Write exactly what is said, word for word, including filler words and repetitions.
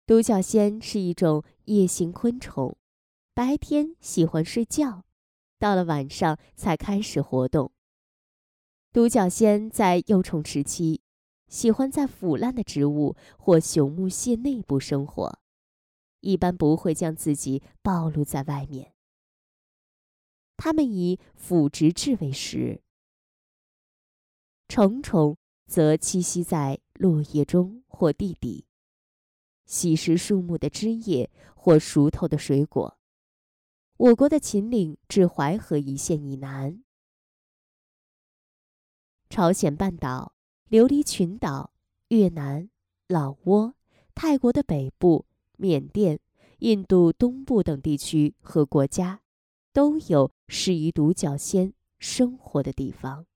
独角仙是一种夜行昆虫，白天喜欢睡觉，到了晚上才开始活动。独角仙在幼虫时期，喜欢在腐烂的植物或朽木屑内部生活，一般不会将自己暴露在外面。它们以腐殖质为食。成虫则栖息在落叶中或地底，吸食树木的枝叶或熟透的水果。我国的秦岭至淮河一线以南，朝鲜半岛、琉璃群岛、越南、老挝、泰国的北部、缅甸、印度东部等地区和国家，都有适宜独角仙生活的地方。